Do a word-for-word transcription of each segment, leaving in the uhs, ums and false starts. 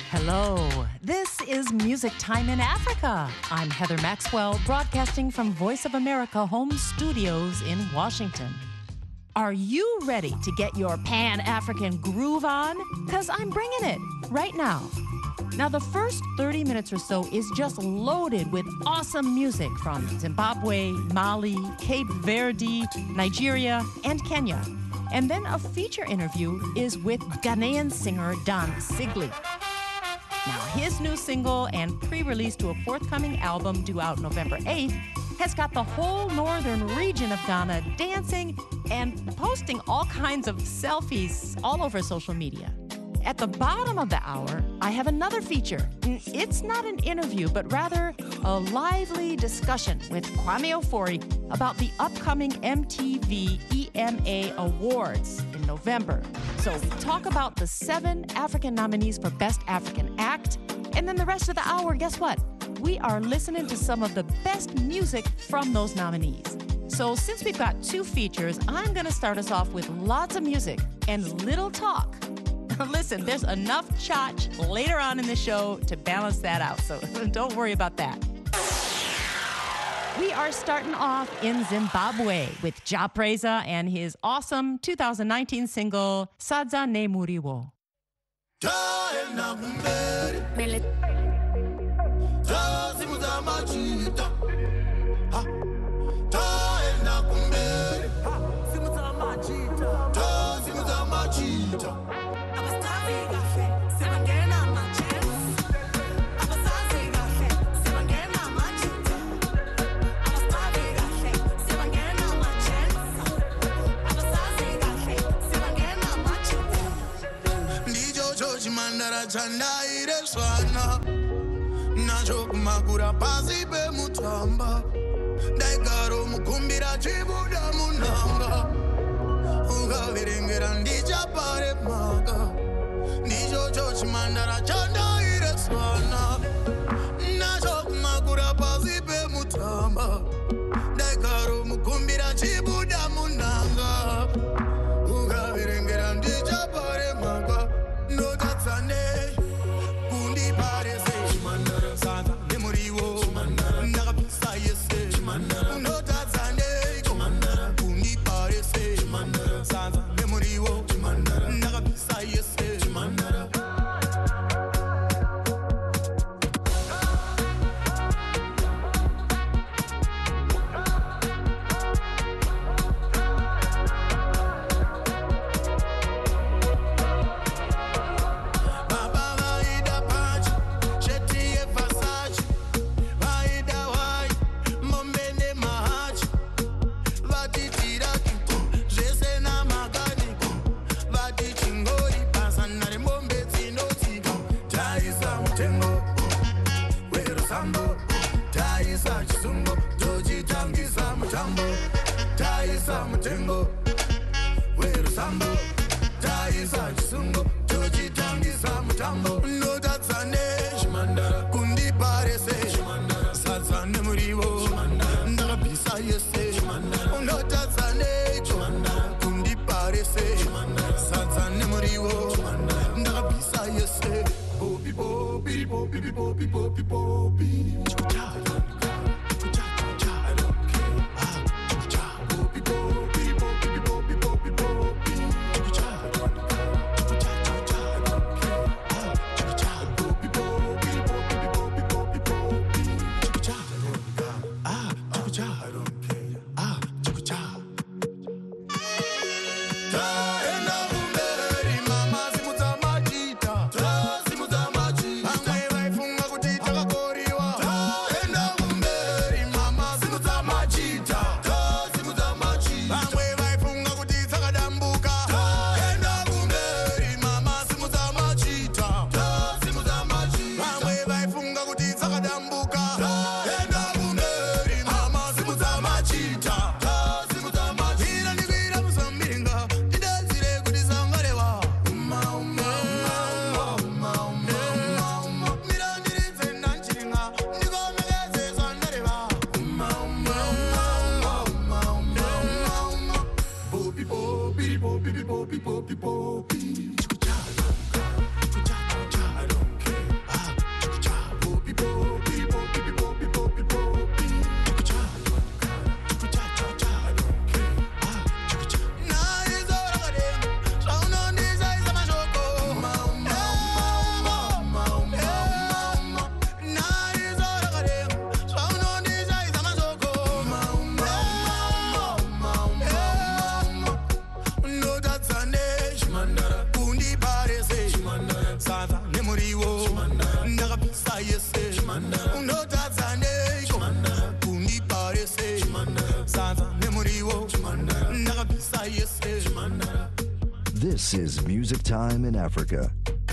Hello, this is Music Time in Africa. I'm Heather Maxwell, broadcasting from Voice of America home studios in Washington. Are you ready to get your Pan-African groove on? Because I'm bringing it right now. Now, the first thirty minutes or so is just loaded with awesome music from Zimbabwe, Mali, Cape Verde, Nigeria, and Kenya. And then a feature interview is with Ghanaian singer Don Sigli. Now, his new single and pre-release to a forthcoming album due out November eighth has got the whole northern region of Ghana dancing and posting all kinds of selfies all over social media. At the bottom of the hour, I have another feature. It's not an interview, but rather a lively discussion with Kwame Ofori about the upcoming M T V E M A Awards in November. So we talk about the seven African nominees for Best African Act, and then the rest of the hour, guess what? We are listening to some of the best music from those nominees. So since we've got two features, I'm gonna start us off with lots of music and little talk. Listen, there's enough chotch later on in the show to balance that out, so don't worry about that. We are starting off in Zimbabwe with Ja Preza and his awesome two thousand nineteen single, Sadza Ne Muriwo. Chanda ire swana Nacho magura pasi pe mutamba Daigaro mukumbira chibuda munanga Uga virengera ndicha pare maga Nijo chochi mandara chanda ire swana Nacho magura pasi pe mutamba Daigaro mukumbira chibuda munanga Uga virengera ndicha pare maga No that's a name Mama, This is Music Time in Africa.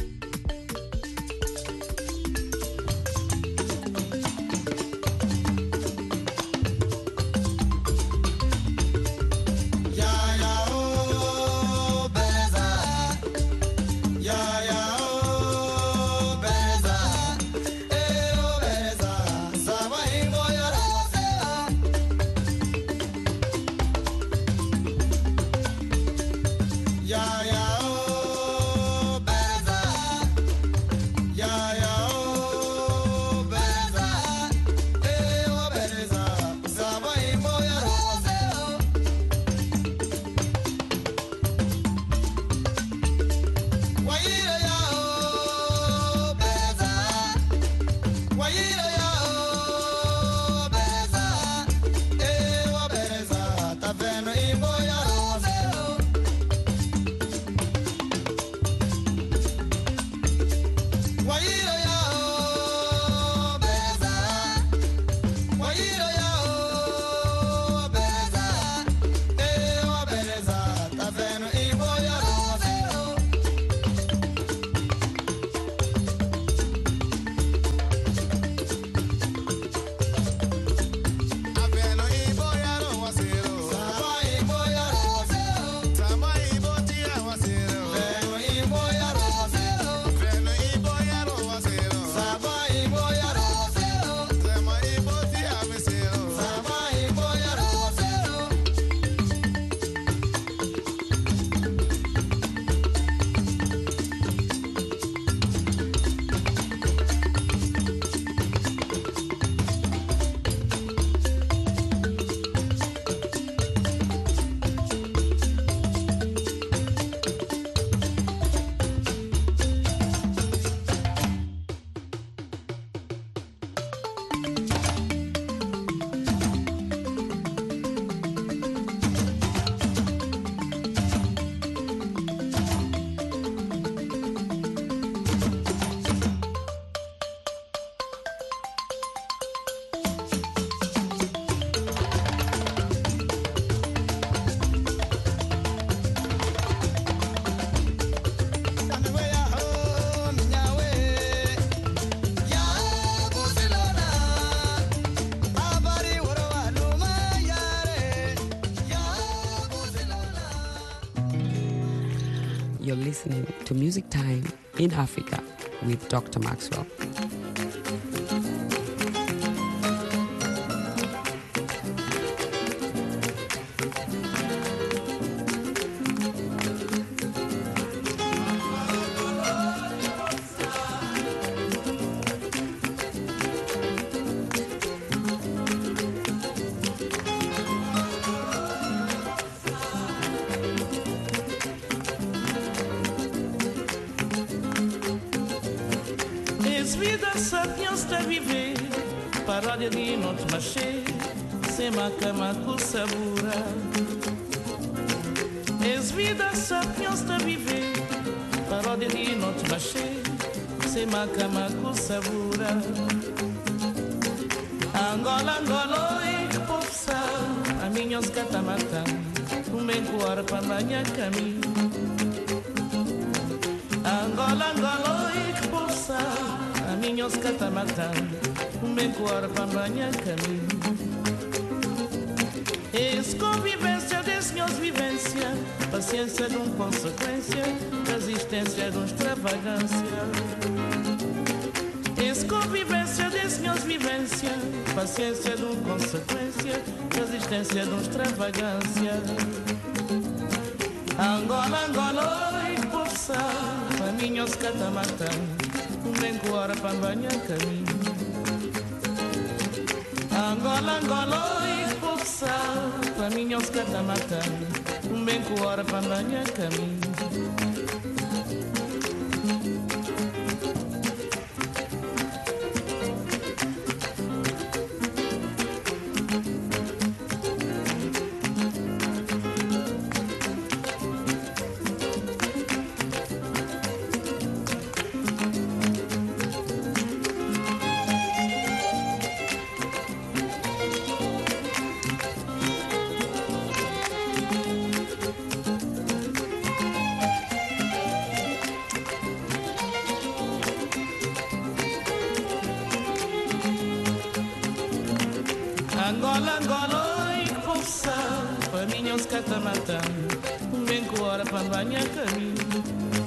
You're listening to Music Time in Africa with Doctor Maxwell. Paródia de noite machê, sem macamaco sabura. És vida sapiens de viver. Paródia de noite machê, sem macamaco sabura. Angola, Angola, e que povo sabe, a minha os catamatã, um bem coar para banhar caminho. Angola, Angola, e que povo sabe, a minha os catamatã, me coar para banhar caminho. Esse convivência desse senhores vivência, paciência de um consequência, resistência de um extravagância. Esse convivência desse senhores vivência, paciência de um consequência, resistência de um extravagância. Angola, Angola, e por a minha os catamatã, me coar para banhar caminho. Angola, Angola, e força, para mim os catamatã, um bem com hora para banhar caminho. Angola, Angola, e que poça, para mim não se cata matando, bem que hora para banhar caminho.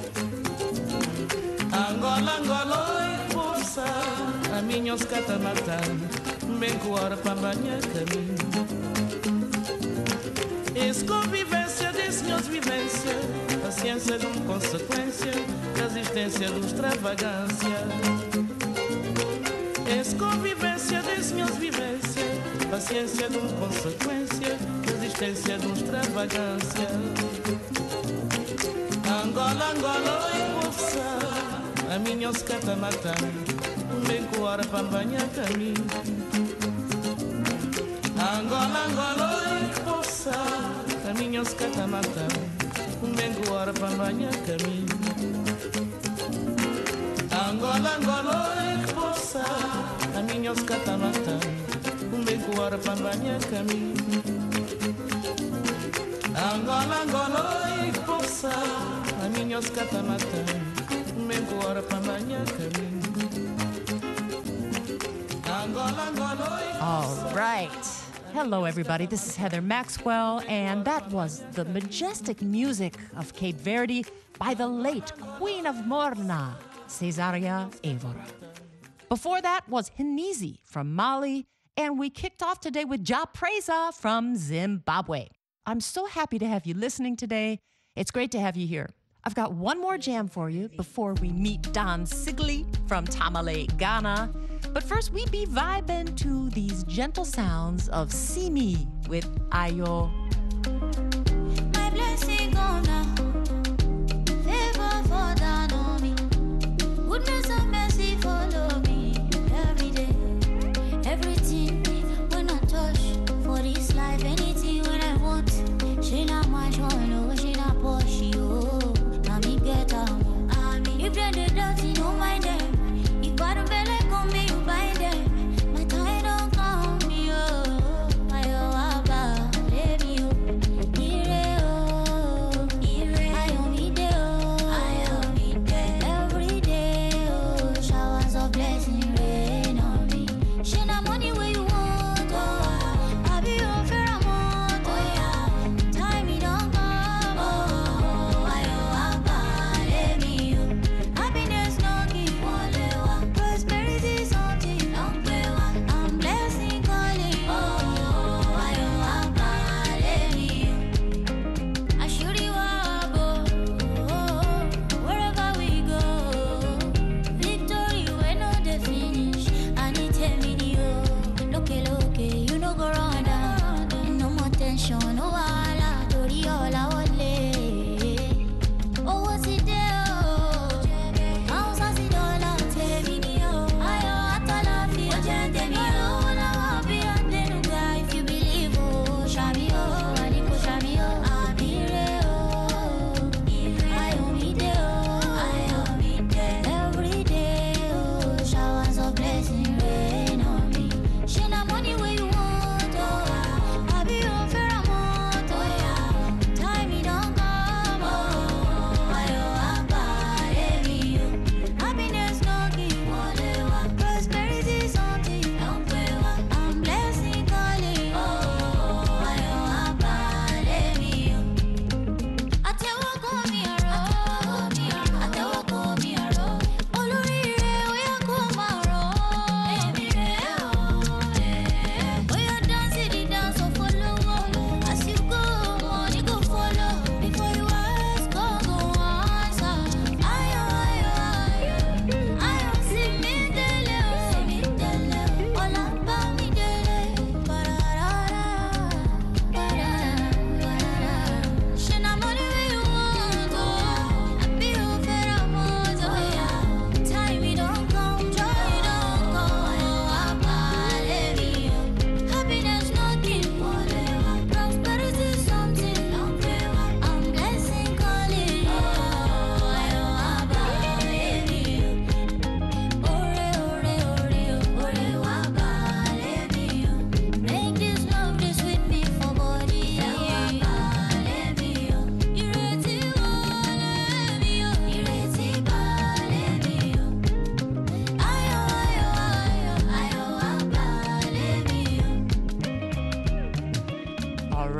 Angola, Angola, e que poça, a mim não se cata matando, bem que hora para banhar caminho. Esse convivência desse senhor vivência, paciência de uma consequência, resistência de extravagância. Esse convivência desse senhor vivência, paciência de uma consequência, resistência de uma extravagância. Angola, Angola, e poça, a minha se cata matando, bem com hora para banhar caminho. Angola, Angola, e que poça, a minha se cata matando, bem com hora para banhar caminho. Angola, Angola, e que poça, a minha se cata matando, bem com hora para banhar caminho. Angola, Angola, e que poça, a minha se cata matando, bem com hora para banhar caminho. Angola, Angola, e que All right. Hello, everybody. This is Heather Maxwell, and that was the majestic music of Cape Verde by the late Queen of Morna, Cesaria Evora. Before that was Hinizi from Mali, and we kicked off today with Ja Preza from Zimbabwe. I'm so happy to have you listening today. It's great to have you here. I've got one more jam for you before we meet Don Sigley from Tamale, Ghana. But first, we be vibing to these gentle sounds of Simi with Ayo. My blessing on now, favor for down on me, goodness and mercy follow me every day. Everything when I touch for this life, anything when I want, she not my joy, no, she not Porsche, oh, now me get on. If they're the dirty, don't mind them. If bottom belly come me, you buy them. My time don't come me, oh, I oh, abba, let me oh, ire oh, ire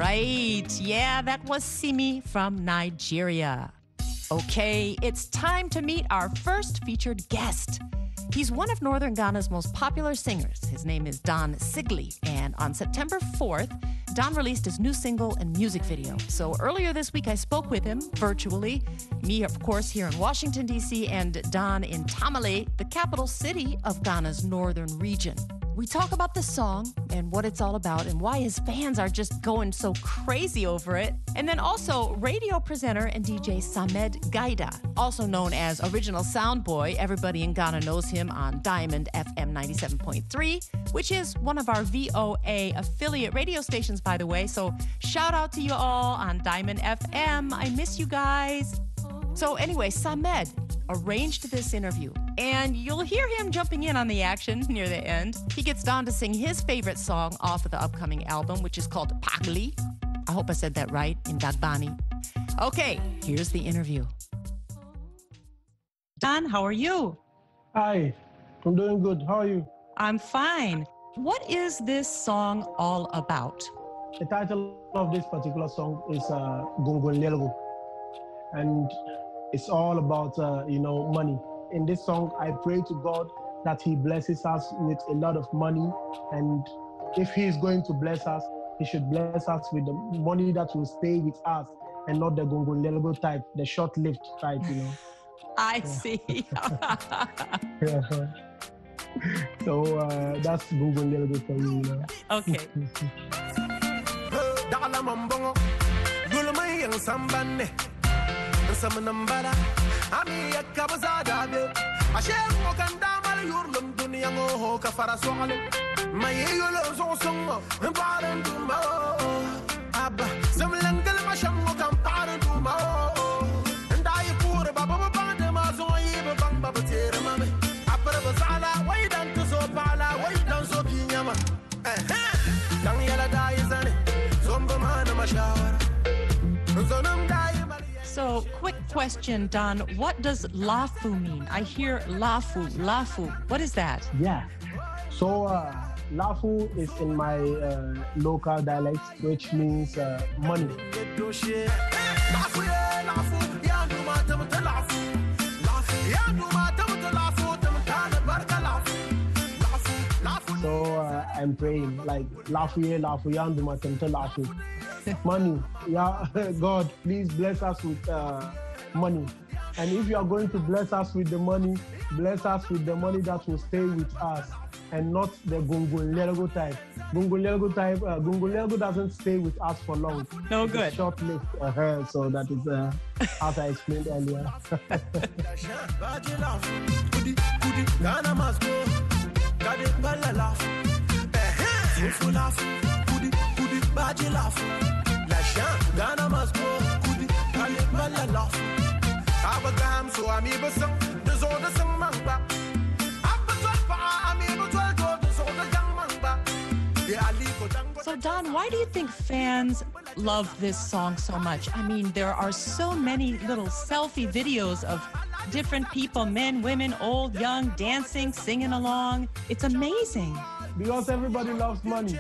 right. Yeah, that was Simi from Nigeria. Okay, it's time to meet our first featured guest. He's one of Northern Ghana's most popular singers. His name is Don Sigli, and on September fourth, Don released his new single and music video. So earlier this week, I spoke with him virtually. Me, of course, here in Washington, D C, and Don in Tamale, the capital city of Ghana's northern region. We talk about the song and what it's all about and why his fans are just going so crazy over it. And then also radio presenter and D J Samed Gaida, also known as Original Sound Boy. Everybody in Ghana knows him on Diamond F M ninety-seven point three, which is one of our V O A affiliate radio stations, by the way. So shout out to you all on Diamond F M. I miss you guys. So anyway, Samed arranged this interview, and you'll hear him jumping in on the action near the end. He gets Don to sing his favorite song off of the upcoming album, which is called Pagli. I hope I said that right, in Dagbani. Okay, here's the interview. Don, how are you? Hi, I'm doing good. How are you? I'm fine. What is this song all about? The title of this particular song is uh, Gungun Lelgo, and it's all about, uh, you know, money. In this song, I pray to God that he blesses us with a lot of money. And if he is going to bless us, he should bless us with the money that will stay with us and not the Gongolelgo type, the short-lived type, you know. I yeah. see. yeah. So uh, that's Gongolelgo for you, you know. Okay. Samanambara, Ami Kabazada, Ashem Mokandamal Yurlum Duniango, Kafaraswale, Mayolo Song, and Pardon to Mao, Abba, some Langal Masham Mokan to Mao, and I pour a Baba Bandamazo, Bamba Potato Mammy, Apparabazala, wait until Sopala, wait down so Kinyama, Daniela Diazani, Zombamana Mashawara, Zonam Diamond. So, quick question, Don. What does lafu mean? I hear lafu, lafu. What is that? Yeah. So, uh, lafu is in my uh, local dialect, which means uh, money. So, uh, I'm praying like lafu ye, lafu yandu matamta lafu. Money, yeah, God, please bless us with uh, money. And if you are going to bless us with the money, bless us with the money that will stay with us and not the Gungulelgo type. Gungulelgo type, uh, Gungulelgo doesn't stay with us for long. No it's good. Short-lived. Uh-huh, so that is uh, as I explained earlier. Ghana must go, could it, can it, Malala? Abagam, so I'm able to there's all the song mamba. So, Don, why do you think fans love this song so much? I mean, there are so many little selfie videos of different people, men, women, old, young, dancing, singing along. It's amazing. Because everybody loves money.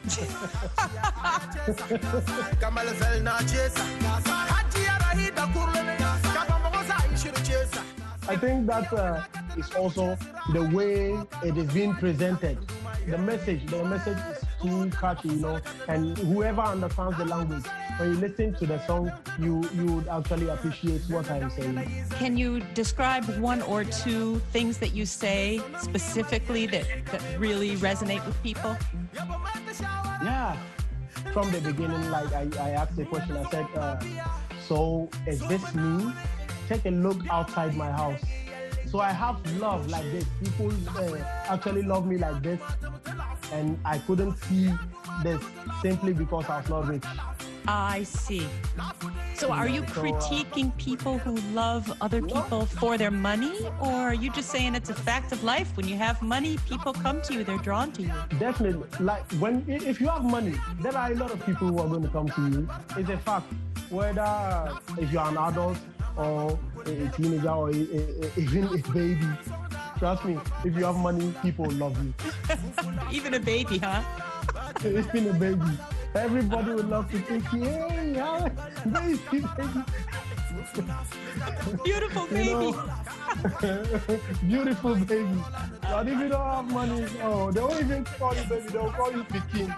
I think that uh, is also the way it is being presented. The message, the message is too catchy, you know, and whoever understands the language, when you listen to the song, you, you would actually appreciate what I'm saying. Can you describe one or two things that you say specifically that, that really resonate with people? Yeah. From the beginning, like I, I asked the question, I said, uh, so is this me? Take a look outside my house. So I have love like this. People uh, actually love me like this. And I couldn't see this simply because I was not rich. I see. So are you critiquing people who love other people for their money? Or are you just saying it's a fact of life? When you have money, people come to you, they're drawn to you. Definitely. Like when, if you have money, there are a lot of people who are going to come to you. It's a fact. Whether if you're an adult or a teenager or a, a, a, even a baby. Trust me, if you have money, people love you. Even a baby, huh? Even a baby. Everybody would love to think, hey, yeah, baby, baby. Beautiful baby. You know, beautiful baby. But if you don't have money, oh, they won't even call you baby, they'll call you Peking.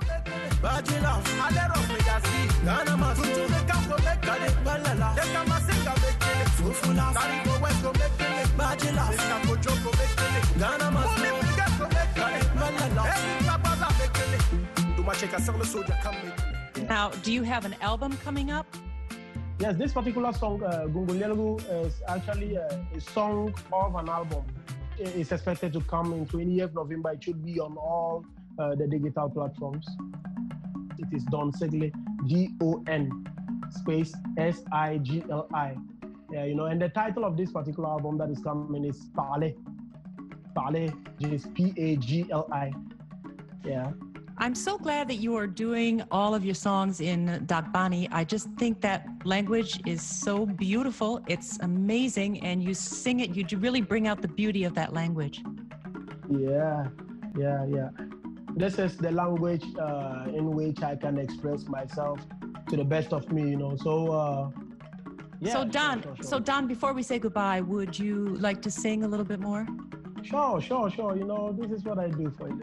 Now, do you have an album coming up? Yes, this particular song, uh, Gungulelgu, is actually uh, a song of an album. It's expected to come in twentieth of November. It should be on all uh, the digital platforms. It is Don Sigli, D O N space S I G L I. Yeah, you know, and the title of this particular album that is coming is Pale. Pale is P A G L I. Yeah. I'm so glad that you are doing all of your songs in Dagbani. I just think that language is so beautiful. It's amazing. And you sing it, you really bring out the beauty of that language. Yeah, yeah, yeah. This is the language uh, in which I can express myself to the best of me, you know. So, uh, yeah. So, Don, sure, sure, sure. so Don, before we say goodbye, would you like to sing a little bit more? Sure, sure, sure. You know, this is what I do for you.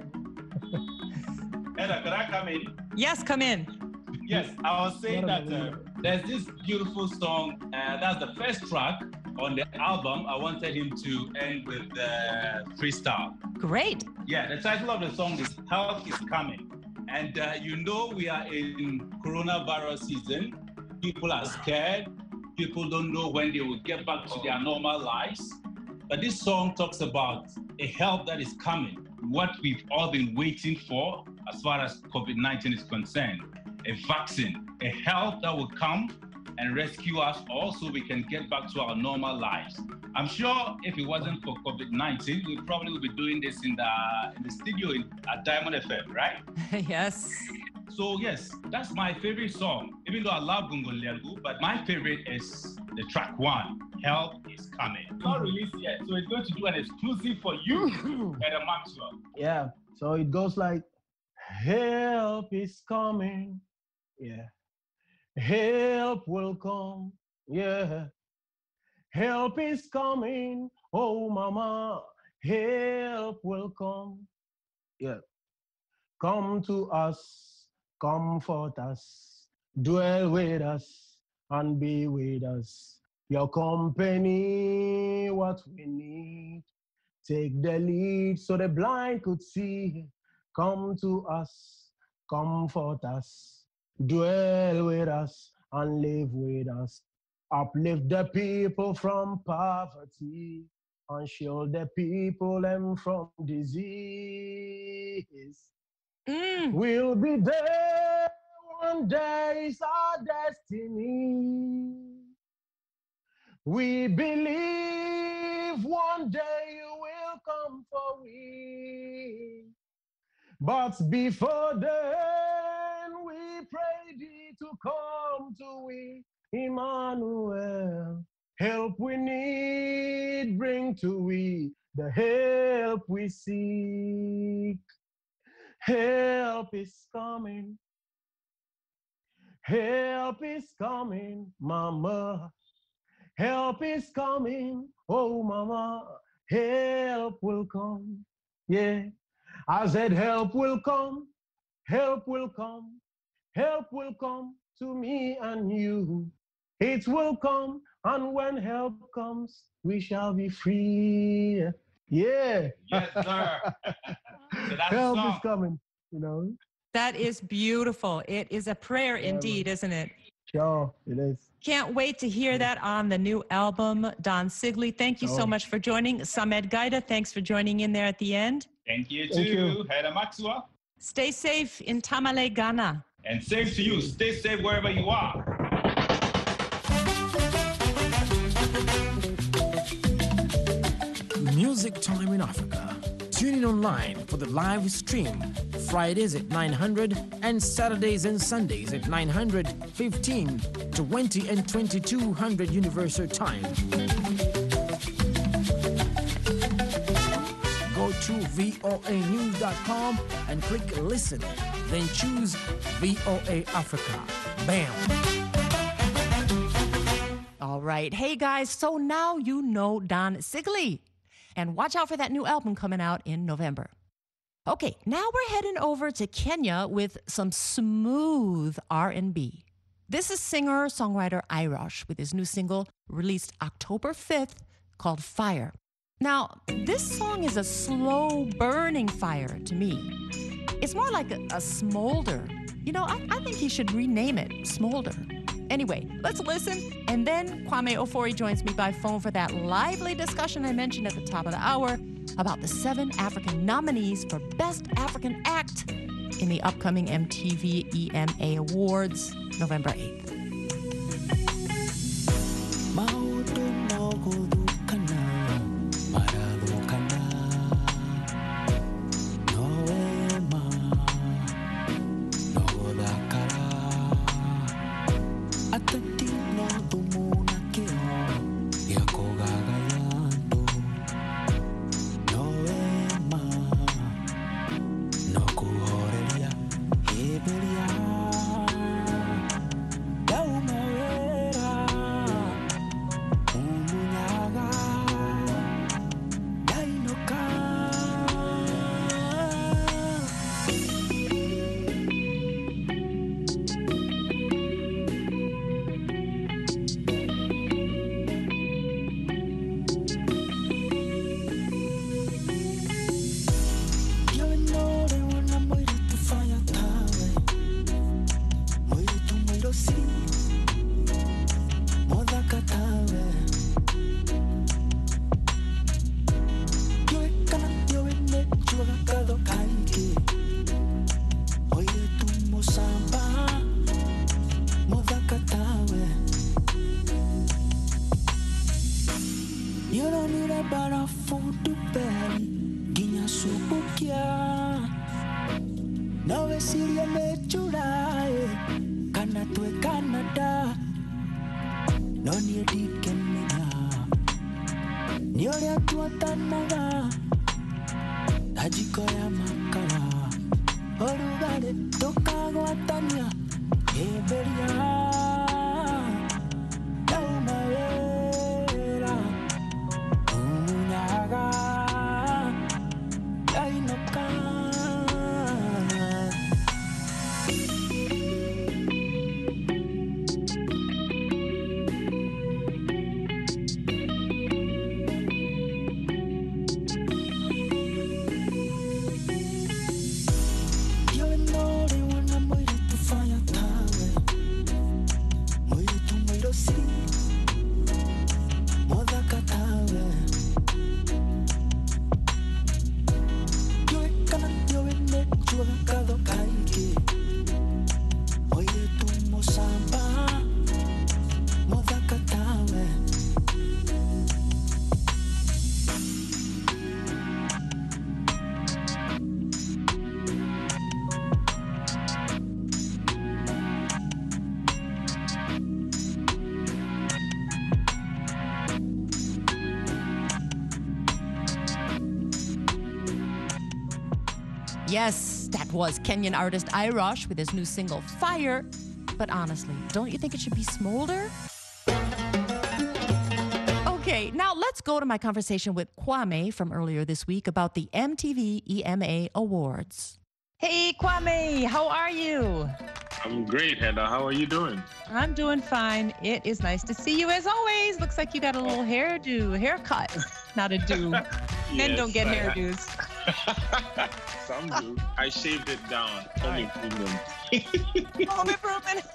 Heather, could I come in? Yes, come in. Yes, I was saying that uh, there's this beautiful song, uh, that's the first track on the album. I wanted him to end with uh, freestyle. Great. Yeah, the title of the song is Help Is Coming. And uh, you know we are in coronavirus season. People are scared. People don't know when they will get back to their normal lives. But this song talks about a help that is coming, what we've all been waiting for as far as COVID nineteen is concerned, a vaccine, a help that will come and rescue us all so we can get back to our normal lives. I'm sure if it wasn't for COVID nineteen, we probably would be doing this in the, in the studio in, at Diamond F M, right? Yes. So yes, that's my favorite song, even though I love Gungulelgu, but my favorite is the track one, Help Is Coming. It's not released yet, so it's going to do an exclusive for you, Heather Maxwell. Yeah, so it goes like, help is coming, yeah. Help will come, yeah. Help is coming, oh mama, help will come, yeah. Come to us, comfort us, dwell with us, and be with us. Your company, what we need. Take the lead so the blind could see. Come to us, comfort us, dwell with us, and live with us. Uplift the people from poverty, and shield the people them from disease. Mm. We'll be there one day, it's our destiny. We believe one day you will come for we. But before then, we pray thee to come to we, Emmanuel. Help we need, bring to we the help we seek. Help is coming. Help is coming, mama. Help is coming, oh mama. Help will come, yeah. I said help will come, help will come, help will come to me and you. It will come, and when help comes, we shall be free. Yeah. Yes, sir. So that's help the song. is coming, you know. That is beautiful. It is a prayer Yeah, indeed, isn't it? Sure, it is. Can't wait to hear that on the new album, Don Sigli. Thank you so Oh. much for joining. Samed Gaida, thanks for joining in there at the end. Thank you Thank too, you. Heather Maxwell. Stay safe in Tamale, Ghana. And same to you. Stay safe wherever you are. Music Time in Africa. Tune in online for the live stream Fridays at nine hundred and Saturdays and Sundays at nine hundred, fifteen, twenty, and twenty-two hundred Universal Time. Go to V O A news dot com and click listen then choose V O A Africa. Bam! All right. Hey, guys, so now you know Don Sigley. And watch out for that new album coming out in November. Okay, now we're heading over to Kenya with some smooth R and B. This is singer-songwriter Irosh with his new single released October fifth called Fire. Now, this song is a slow-burning fire to me. It's more like a, a smolder. You know, I, I think he should rename it Smolder. Anyway, let's listen, and then Kwame Ofori joins me by phone for that lively discussion I mentioned at the top of the hour about the seven African nominees for Best African Act in the upcoming M T V E M A Awards, November eighth. Yes, that was Kenyan artist Irosh with his new single, Fire. But honestly, don't you think it should be Smolder? Okay, now let's go to my conversation with Kwame from earlier this week about the M T V E M A Awards. Hey, Kwame, how are you? I'm great, Heather. How are you doing? I'm doing fine. It is nice to see you as always. Looks like you got a little hairdo, haircut. Not a do. Men Yes, don't get I- hairdos. Some do. I shaved it down. Home improvement. Home improvement.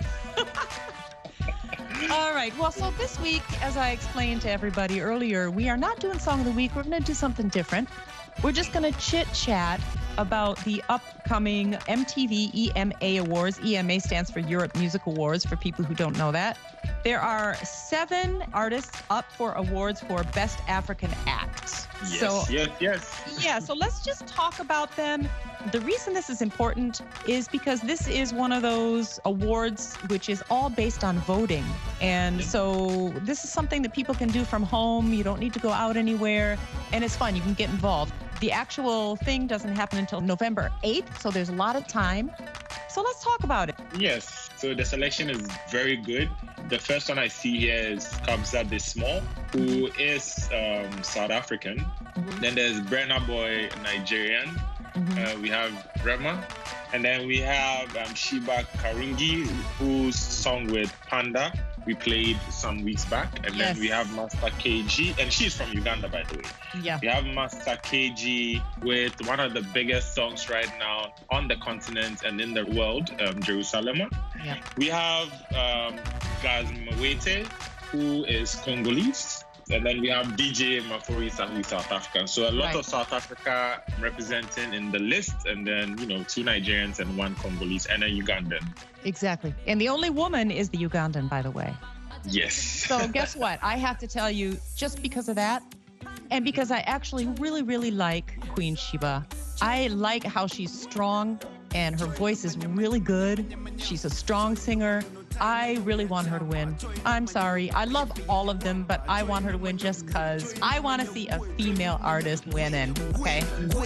All right. Well, so this week, as I explained to everybody earlier, we are not doing Song of the Week. We're going to do something different. We're just going to chit-chat about the upcoming M T V E M A Awards. E M A stands for Europe Music Awards, for people who don't know that. There are seven artists up for awards for Best African Act. Yes, so, yes, yes. yeah, so let's just talk about them. The reason this is important is because this is one of those awards which is all based on voting. And so this is something that people can do from home. You don't need to go out anywhere. And it's fun. You can get involved. The actual thing doesn't happen until November eighth, so there's a lot of time. So let's talk about it. Yes, so the selection is very good. The first one I see here is Kabza De Small, who is um, South African. Mm-hmm. Then there's Burna Boy, Nigerian. Mm-hmm. Uh, we have Rema. And then we have um, Sheba Karungi, whose song with Panda we played some weeks back. And yes. then we have Master K G, and she's from Uganda, by the way. Yeah. We have Master K G with one of the biggest songs right now on the continent and in the world, um, Jerusalem. Yeah. We have um, Gaz Mwete, who is Congolese. And then we have D J Maphorisa, who is South African. So a lot right. of South Africa representing in the list, and then, you know, two Nigerians and one Congolese and a Ugandan. Exactly. And the only woman is the Ugandan, by the way. Yes. So guess what? I have to tell you, just because of that, and because I actually really, really like Queen Sheba. I like how she's strong and her voice is really good. She's a strong singer. I really want her to win. I'm sorry. I love all of them, but I want her to win just because I want to see a female artist winning. Okay?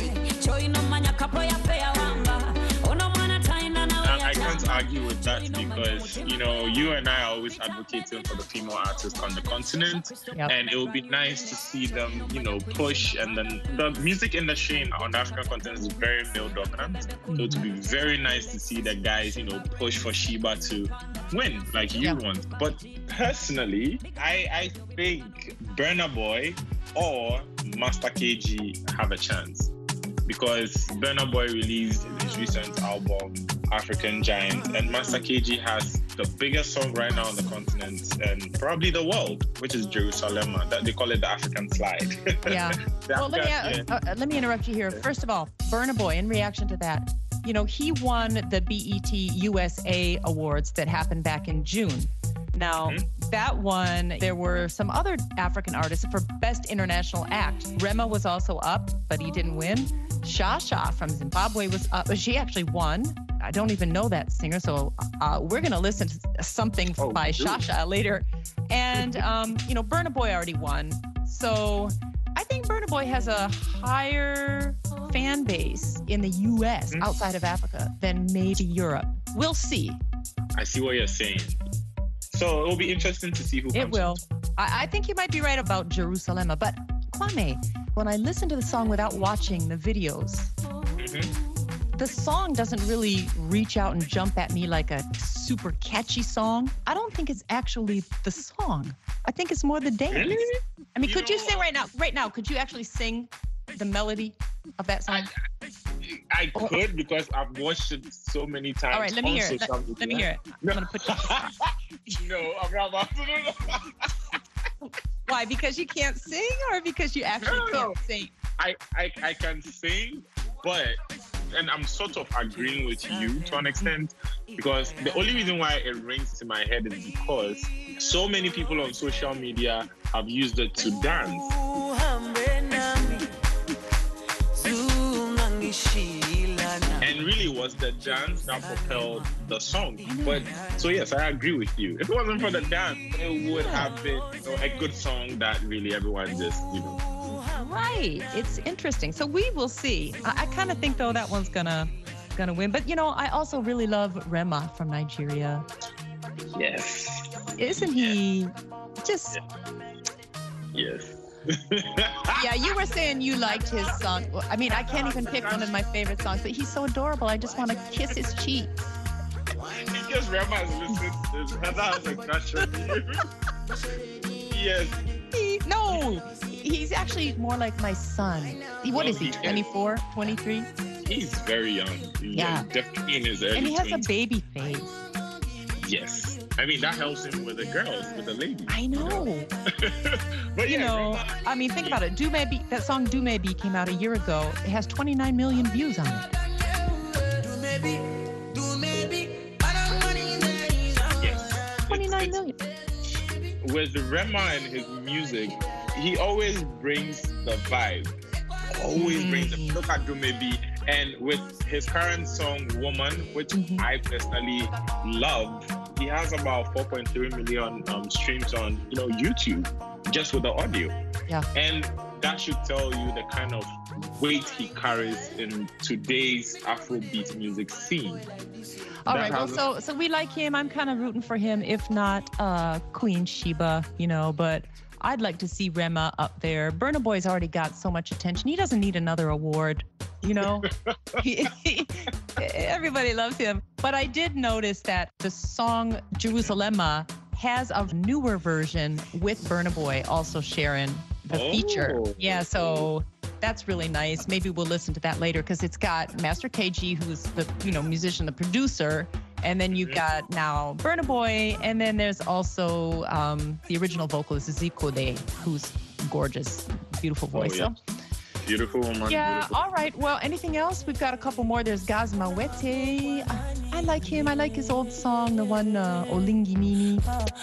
I can't argue with that because, you know, you and I are always advocating for the female artists on the continent. Yep. And it would be nice to see them, you know, push. And then the music industry in, on the African continent is very male dominant. Mm-hmm. So it would be very nice to see the guys, you know, push for Sheba to win like you yep. want. But personally, I, I think Burna Boy or Master K G have a chance. Because Burna Boy released his recent album, African Giant, and Master K G has the biggest song right now on the continent and probably the world, which is Jerusalem. That they call it the African Slide. Yeah. well, let me, uh, uh, let me interrupt you here. First of all, Burna Boy, in reaction to that, you know, he won the B E T U S A Awards that happened back in June. Now, mm-hmm. that one, there were some other African artists for Best International Act. Rema was also up, but he didn't win. Shasha from Zimbabwe was up. She actually won. I don't even know that singer, so uh, we're going to listen to something oh, by dude. Shasha later. And, um, you know, Burna Boy already won. So I think Burna Boy has a higher fan base in the U S mm-hmm. outside of Africa than maybe Europe. We'll see. I see what you're saying. So it'll be interesting to see who it comes will. I, I think you might be right about Jerusalem, but Kwame, when I listen to the song without watching the videos, mm-hmm. the song doesn't really reach out and jump at me like a super catchy song. I don't think it's actually the song. I think it's more the dance. Really? I mean, you could know, you sing right now? Right now, could you actually sing the melody of that song? I, I could because I've watched it so many times. All right, let me hear it. Let, let me hear it. No. I'm gonna put you. No, I'm not about to do that. Why? Because you can't sing, or because you actually no, no, can't no. sing? I, I I can sing, but and I'm sort of agreeing with you to an extent because the only reason why it rings in my head is because so many people on social media have used it to dance. And really was the dance that propelled the song. But so yes, I agree with you. If it wasn't for the dance, it would have been, you know, a good song that really everyone just, you know. Right. It's interesting. So we will see. I, I kind of think though that one's gonna gonna win. But you know, I also really love Rema from Nigeria. Yes. Isn't he just? Yes. Yeah, you were saying you liked his song. I mean, I can't even pick one of my favorite songs, but he's so adorable. I just want to kiss his cheek. Because Rema has listened to this. Heather has a crush on you. Yes. He, no, he's actually more like my son. What oh, is he, twenty-four, twenty-three? He's very young. Yeah. He's definitely in his early And he has twenties. a baby face. Yes. I mean, that helps him with the girls, with the ladies. I know. But you yeah, know, Rema, I mean, think about it. Do Maybe, that song Do Maybe came out a year ago. It has twenty-nine million views on it. Yes. twenty-nine million. With Rema and his music, he always brings the vibe. Always mm. brings it. Look at Do Maybe. And with his current song, Woman, which mm-hmm. I personally love, he has about four point three million um, streams on, you know, YouTube, just with the audio. Yeah. And that should tell you the kind of weight he carries in today's Afrobeat music scene. All That right, well, has- so so we like him. I'm kind of rooting for him, if not uh, Queen Sheba, you know, but I'd like to see Rema up there. Burna Boy's already got so much attention. He doesn't need another award, you know? he, he- everybody loves him. But I did notice that the song Jerusalema has a newer version with Burna Boy also sharing the feature. Oh. Yeah, so that's really nice. Maybe we'll listen to that later because it's got Master K G, who's the you know musician, the producer, and then you've got now Burna Boy, and then there's also um, the original vocalist Zico Day, who's gorgeous, beautiful voice. yeah. So, Beautiful woman. yeah, beautiful. all right. Well, anything else? We've got a couple more. There's Gazma Wete. I, I like him. I like his old song, the one uh, Olingi Nini.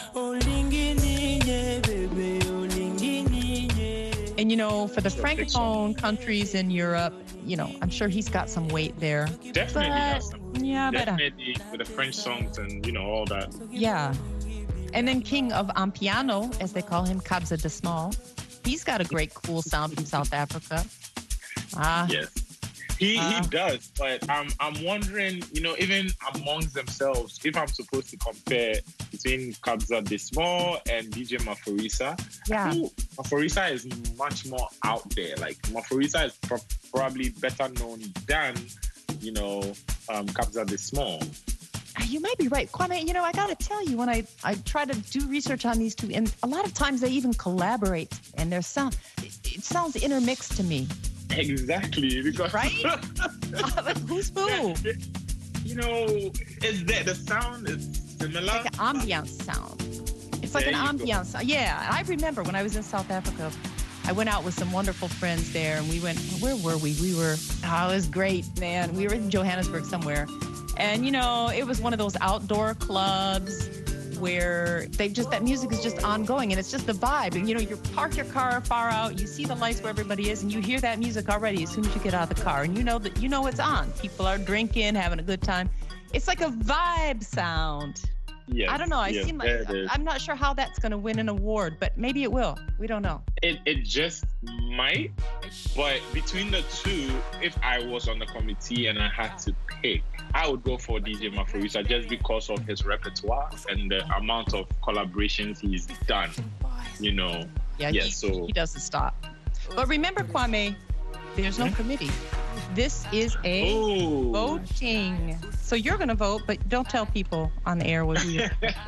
And you know, for the francophone countries in Europe, you know, I'm sure he's got some weight there. Definitely But, has some. yeah, but uh, Definitely with the French songs and, you know, all that. yeah. And then King of Ampiano, as they call him, Kabza De Small. He's got a great, cool sound from South Africa. Ah, Yes. He Uh, he does, but I'm I'm wondering, you know, even amongst themselves, if I'm supposed to compare between Kabza De Small and D J Maphorisa, Yeah. I think Maphorisa is much more out there. Like Maphorisa is pro- probably better known than, you know, um, Kabza De Small. you might be right. Kwame, you know, I got to tell you, when I, I try to do research on these two, and a lot of times they even collaborate, and their sound, it, it sounds intermixed to me. Exactly, because Right? Like, who's who? you know, it's there. The sound is similar. Like an ambiance sound. It's like There an you go. ambiance. Yeah, I remember when I was in South Africa, I went out with some wonderful friends there, and we went, where were we? We were, oh, it was great, man. We were in Johannesburg somewhere. And, you know, it was one of those outdoor clubs where they just, that music is just ongoing, and it's just the vibe. And, you know, you park your car far out, you see the lights where everybody is, and you hear that music already as soon as you get out of the car. And you know that, you know it's on. People are drinking, having a good time. It's like a vibe sound. Yes, I don't know. I yes, seem like there it is. I'm not sure how that's going to win an award, but maybe it will. We don't know. It, it just might, but between the two, if I was on the committee and I had to pick, I would go for D J Maphorisa just because of his repertoire and the amount of collaborations he's done. You know, Yeah, yeah. he, So he doesn't stop. But remember, Kwame, there's no committee. This is a oh, voting. So you're going to vote, but don't tell people on the air what you.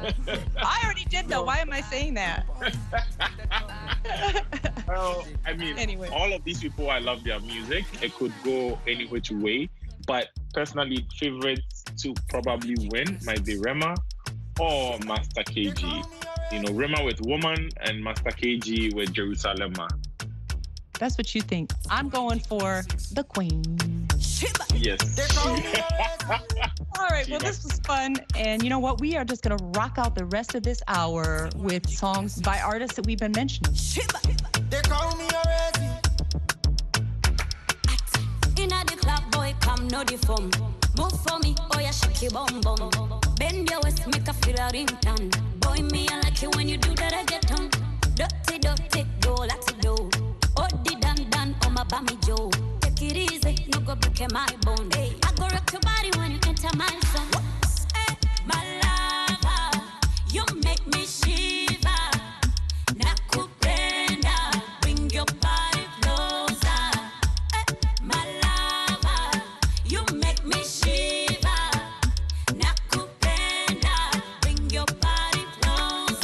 I already did though. Why am I saying that? well, I mean, Anyway. all of these people, I love their music. It could go any which way, but personally, favorites to probably win might be Rema or Master K G. You know, Rema with Woman and Master K G with Jerusalema. That's what you think. I'm going for the Queen. Yes. All right, well, this was fun. And you know what? We are just going to rock out the rest of this hour with songs by artists that we've been mentioning. They call me already. Inna the club, boy, come no the phone. Move for me, oh yeah, shake your bum bum. Bend your waist, make a feel a ringtone. Boy, me I like it when you do that, I get on. Dirty, dirty, go, let's go. Oh, the dan dan, oh my bammy Joe. Take it easy, no go break my bone. Hey, I go rock your body when you enter my zone. Hey, my lover, you make me shiver. Nakupenda, bring your body closer. Hey, my lover, you make me shiver. Nakupenda, bring your body closer.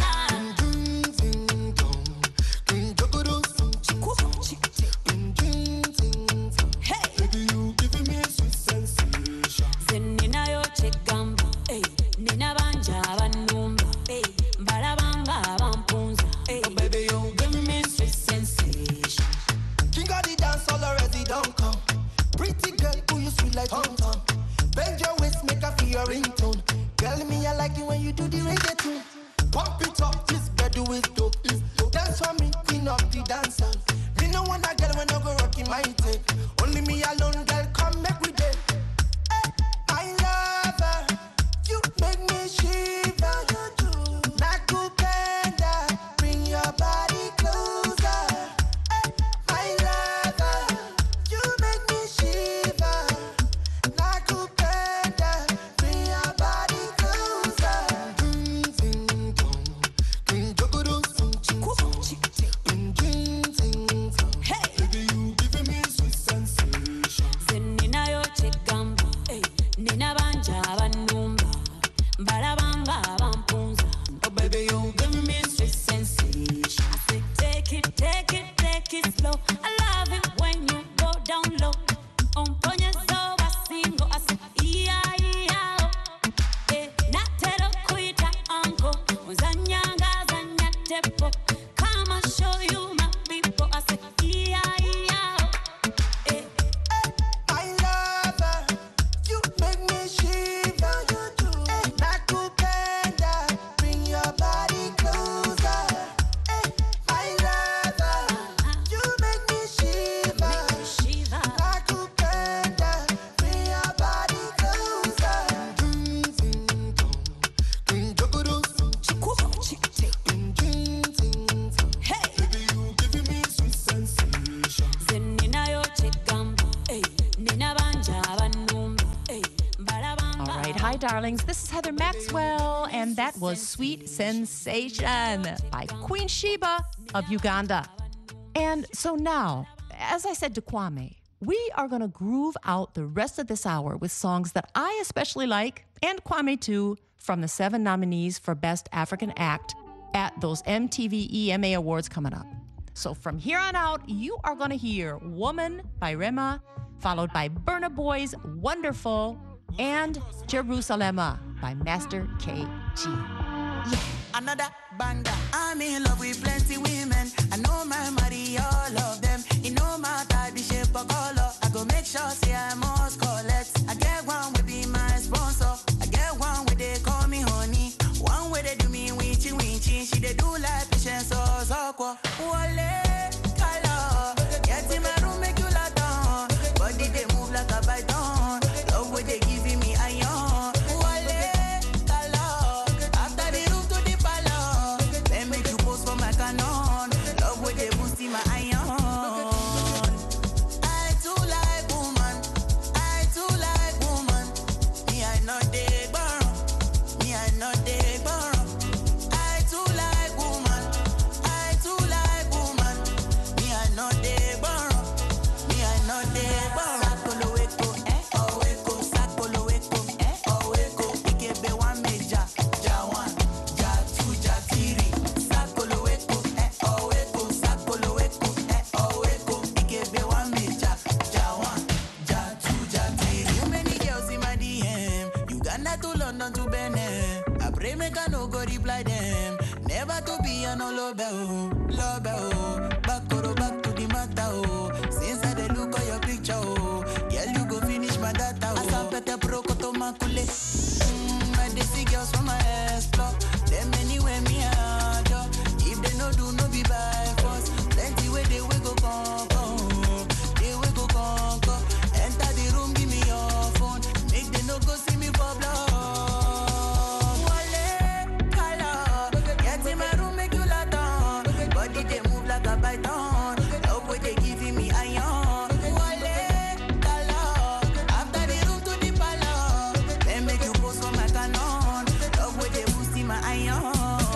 Zenina yo chegamba, eh, nina banja banumba, eh, mbalabanga bampunza, eh, baby you give me sweet sensation. King of the dance all already don't come. Pretty girl, who you sweet like Tom Tom. Bend your waist, make a feel your ringtone. Girl, me I like it when you do the reggaeton. Pump it up, this bedu is dope. Dance for me, queen of the dancer. Me no want a girl when I go rocking my tape. Only me alone, girl, come make we day. My lover, you make me shiver. Nakupenda, bring your body closer. My Hi, darlings. This is Heather Maxwell, and that was Sweet Sensation by Queen Sheba of Uganda. And so now, as I said to Kwame, we are going to groove out the rest of this hour with songs that I especially like, and Kwame too, from the seven nominees for Best African Act at those M T V E M A Awards coming up. So from here on out, you are going to hear Woman by Rema, followed by Burna Boy's Wonderful, and Jerusalema by Master K G. Yeah. Another banger. I'm in love with plenty women. I know my money, all of them. You know my type, the shape of color. I go make sure, say I must collect. I get one will be my sponsor. I get one where they call me honey. One where they do me winchy winchy. She they do like patience or so. Wale, color. Get in my room, make you lie down. Body they move like a python. Love where they giving me iron. Wale, color. After the room to the palace. Then make you pose for my canon. Love where they boosting my iron. I too like woman. I too like woman. Me I know they borrow. Me I know they borrow. I too like woman. I too like woman. Me I know they borrow. Me I know they borrow. Sakolo weko, eh? Oh weko. Sakolo weko, eh? Oh weko. Ikebe one meja, ja one, ja two, ja three. Sakolo weko, eh? Oh weko. Sakolo weko, eh? Oh weko. Ikebe one meja, ja one, ja two, ja three. Too many girls in my D M. Uganda to London to Benin. I pray make I no go reply them. Never to be an love oh, love oh. Back to back to the matter oh. Since I dey look at your picture oh, girl you go finish my data oh. Asapete pro koto makule. Mm, I dey see girls from my explore. Them anywhere me adore. If they no do no be by force. Plenty way they we go conquer. They we go conquer. Enter the room, give me your phone. Make they no go see me for blood. Wale, color. Get in my room, make you lie down. Body they move like a python. Love way they giving me iron. Wale, color. After the room to the palace. Then make you pose for my canon. Love way they boosting my iron.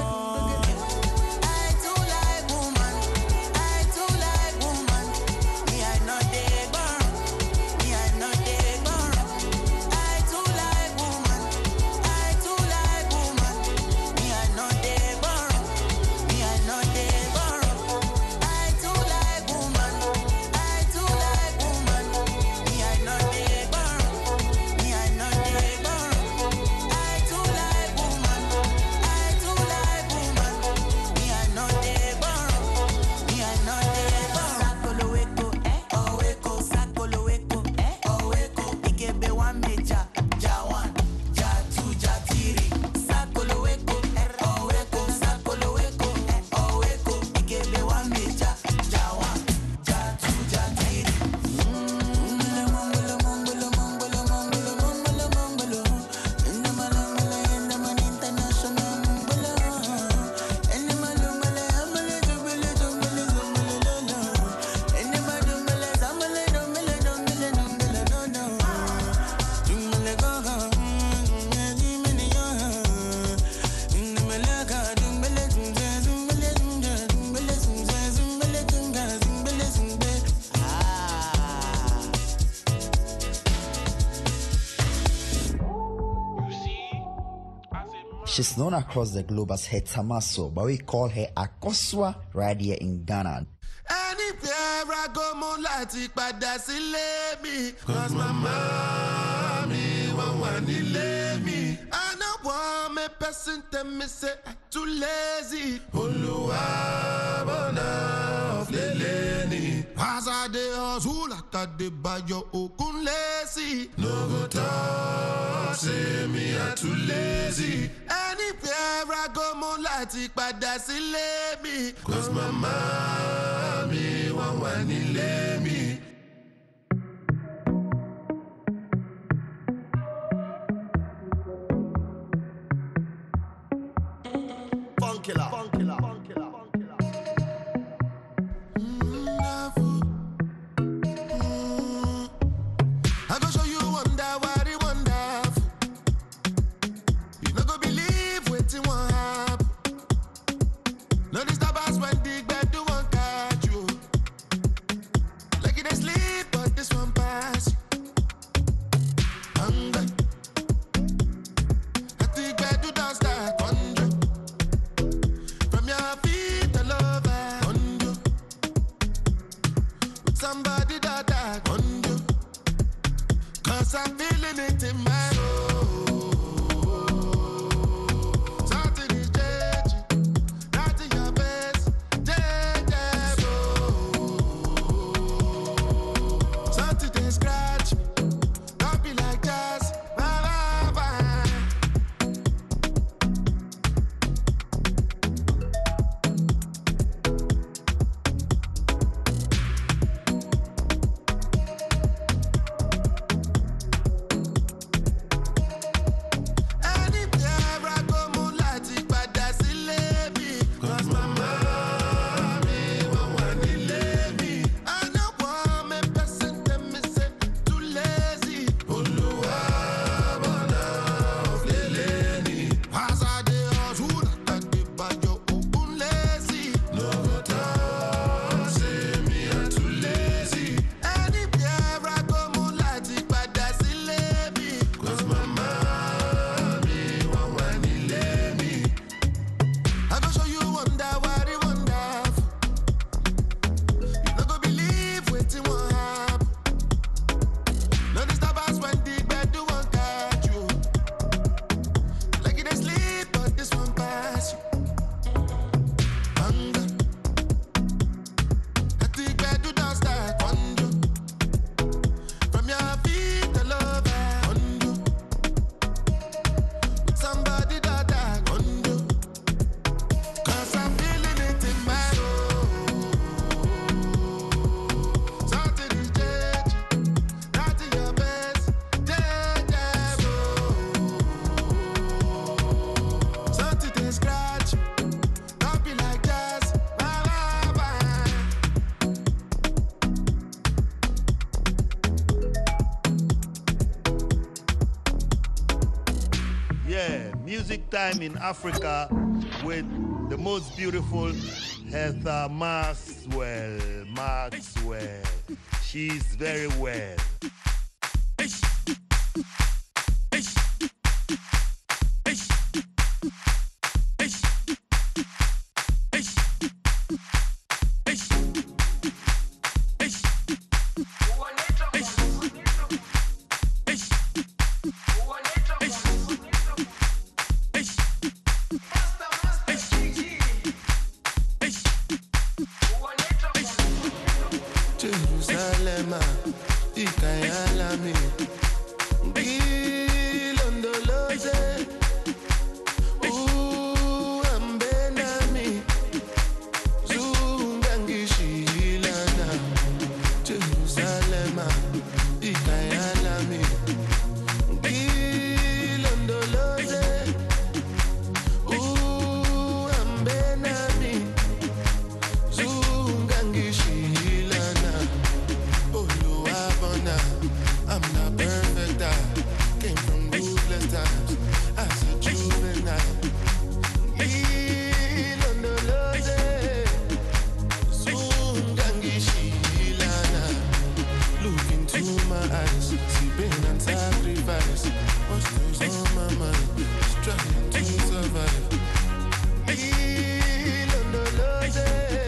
I too like woman. I too like woman. Me I know they borrow. Me I know they borrow. I too like woman. I too like woman. Me I know they borrow. Me I know they borrow. I too like woman. I too like woman. Me I know they borrow. Me I know they borrow. I too like woman. I too like woman. Me I know they borrow. Me I know they borrow. Sakolo weko, eh? Oh weko. Sakolo weko, eh? Oh weko. Ikebe one meja, ja one, ja two, ja three. Sakolo weko, eh? Oh weko. Sakolo weko, eh? Oh weko. Ikebe one meja, ja one, ja two, ja three. Mongolo, mongolo, mongolo, mongolo, mongolo, mongolo, mongolo. Enda malangala, enda man international mongolo. Enda malungala, amale dumbele, dumbele, dumbele, no, no. Enda madumbele, zambale, dumbele, dumbele, dumbele, no, no. Dumbele go go, mm, dumbele yo. Dumbele go, dumbele, dumbele, dumbele, dumbele, dumbele, dumbele, dumbele, dumbele, dumbele. Ah. She's known across the globe as Hetamaso, but we call her Akosua right here in Ghana. Anywhere I go, mo láti padà sílé mi. Cause my mommy won't want to leave me. I know one me person tell me say I'm too lazy. Olúwa bọ̀nà ọ̀flẹ̀lẹ̀ ni. As I dey hustle, like I dey bayo okun lazy. No go talk, say me I'm too lazy. Anywhere I go, mo láti padà sílé mi. Cause my mommy won't want to leave me. Funkilla, funkilla, funkilla, funkilla. I go show you wonder, what it wonderful. that on you. Cause I'm feeling it in my soul. Something is changing, not in your best. Something is scratch, don't be like jazz. Bye, bye, bye. Music Time in Africa with the most beautiful Heather Maxwell. Maxwell. She's very well. Jerusalem, Ikayalami, Gilondoloze, Uambenami, Zungangishilana. Jerusalem, Ikayalami, Gilondoloze, Uambenami, Zungangishilana. I'm not perfect, I came from ruthless times as a juvenile. Ilondoloze, Zungangishilana. Look into my eyes, see pain and sacrifice. What's things on my mind, just trying to survive. Ilondoloze,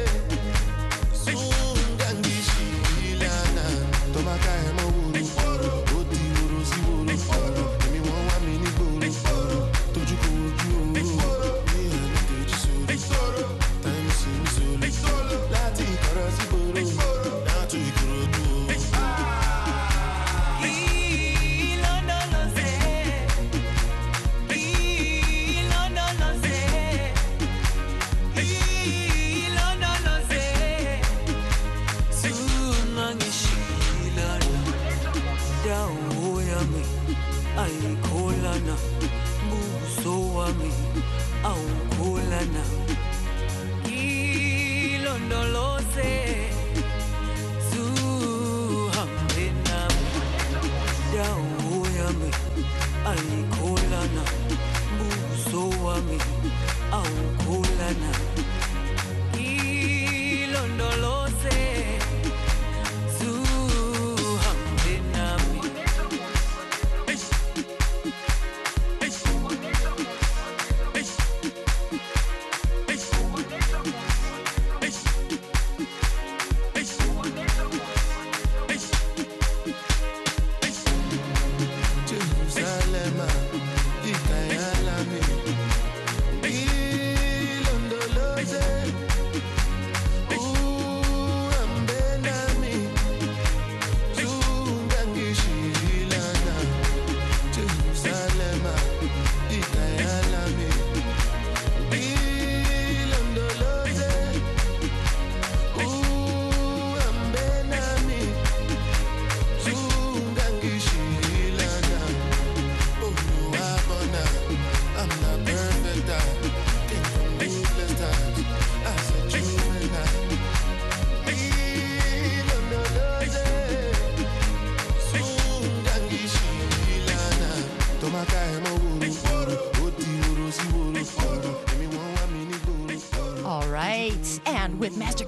Zungangishilana. Tomaka emo wuru, oti wuru si wuru. Emi won wa mi ni gboro, toju ko oju o. Mi eni teji soro, time si mi solo. Láti ìkọ̀rọ̀ sí gboro, down to Ìkòròdú o. Aikolana, buso wami, aukolana. Ilondoloze, zuhambenami, daoyami, aikolana, buso wami, aukolana. Ilondoloze, zuhambenami.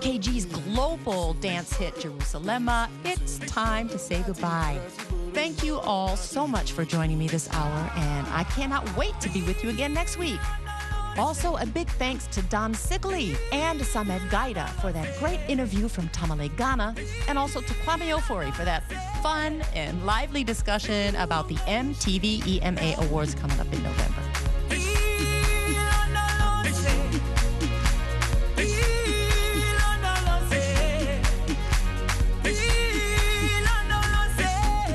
K G's global dance hit, Jerusalema, it's time to say goodbye. Thank you all so much for joining me this hour, and I cannot wait to be with you again next week. Also, a big thanks to Don Sigley and Samed Gaida for that great interview from Tamale, Ghana, and also to Kwame Ofori for that fun and lively discussion about the M T V E M A Awards coming up in November.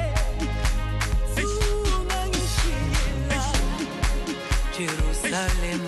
Jerusalem